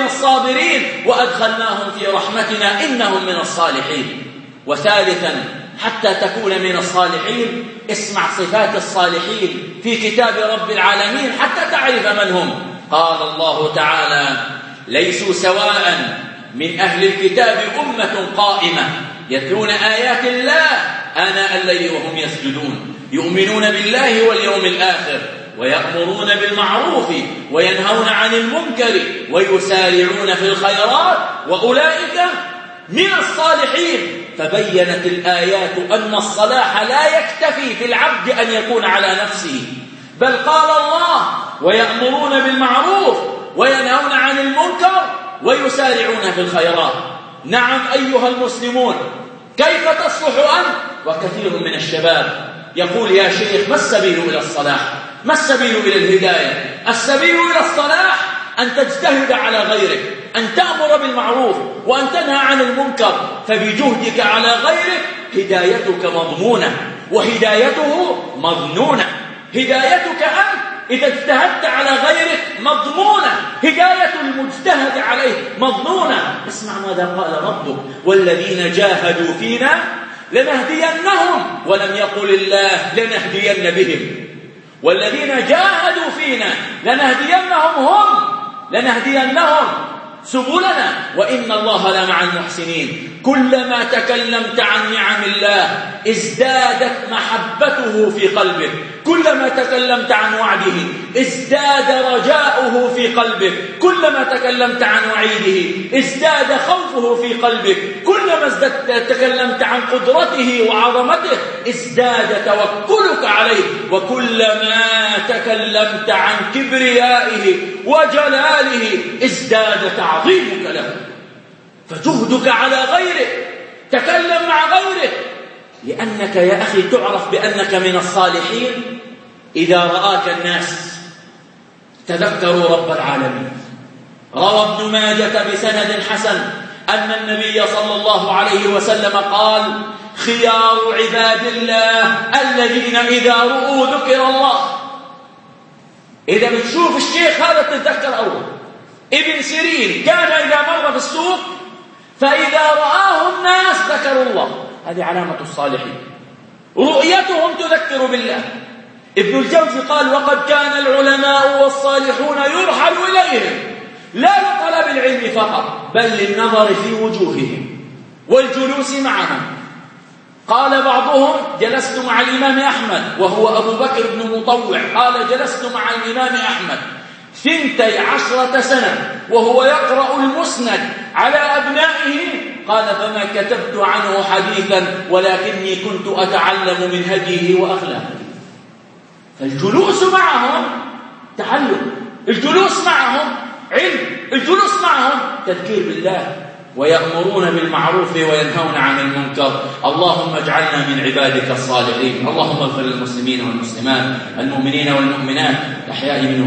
الصابرين وأدخلناهم في رحمتنا إنهم من الصالحين. وثالثا حتى تكون من الصالحين اسمع صفات الصالحين في كتاب رب العالمين حتى تعرف من هم. قال الله تعالى: ليسوا سواء من أهل الكتاب أمة قائمة يتلون آيات الله آناء الليل وهم يسجدون يؤمنون بالله واليوم الآخر ويأمرون بالمعروف وينهون عن المنكر ويسارعون في الخيرات وأولئك من الصالحين. فبينت الآيات أن الصلاح لا يكتفي في العبد أن يكون على نفسه، بل قال الله: ويأمرون بالمعروف وينهون عن المنكر ويسارعون في الخيرات. نعم أيها المسلمون، كيف تصلح أنت؟ وكثير من الشباب يقول: يا شيخ، ما السبيل إلى الصلاح؟ ما السبيل إلى الهداية؟ السبيل إلى الصلاح أن تجتهد على غيرك، أن تأمر بالمعروف وأن تنهى عن المنكر، فبجهدك على غيرك هدايتك مضمونة وهدايته مظنونة. هدايتك أنت إذا اجتهدت على غيرك مضمونة، هداية المجتهد عليه مضمونة. اسمع ماذا قال ربك: والذين جاهدوا فينا لنهدينهم، ولم يقل الله لنهدين بهم. والذين جاهدوا فينا لنهدينهم سبلنا وإن الله لمع المحسنين. كلما تكلمت عن نعم الله ازدادت محبته في قلبك، كلما تكلمت عن وعده ازداد رجاؤه في قلبك، كلما تكلمت عن وعيده ازداد خوفه في قلبك، كلما تكلمت عن قدرته وعظمته ازداد توكلك عليه، وكلما تكلمت عن كبريائه وجلاله ازداد تعظيمك له. فجهدك على غيرك، تكلم مع غيرك، لأنك يا أخي تعرف بأنك من الصالحين إذا رآك الناس تذكروا رب العالمين. روى ابن ماجة بسند حسن أن النبي صلى الله عليه وسلم قال: خيار عباد الله الذين إذا رؤوا ذكر الله. إذا بتشوف الشيخ هذا تتذكر أول. ابن سيرين كان إذا مر في السوق فإذا رآه الناس ذكروا الله، هذه علامة الصالحين، رؤيتهم تذكر بالله. ابن الجوزي قال: وقد كان العلماء والصالحون يرحل إليهم لا لطلب العلم فقط بل للنظر في وجوههم والجلوس معهم. قال بعضهم: جلست مع الإمام أحمد وهو أبو بكر بن مطوع، قال: جلست مع الإمام أحمد 12 سنة وهو يقرأ المسند على أبنائه، قال: فما كتبت عنه حديثا ولكني كنت أتعلم من هديه وأخلاقه. فالجلوس معهم تعلم، الجلوس معهم علم، الجلوس معهم تذكير بالله، ويأمرون بالمعروف وينهون عن المنكر. اللهم اجعلنا من عبادك الصالحين. اللهم اغفر للمسلمين والمسلمات، المؤمنين والمؤمنات، الأحياء منهم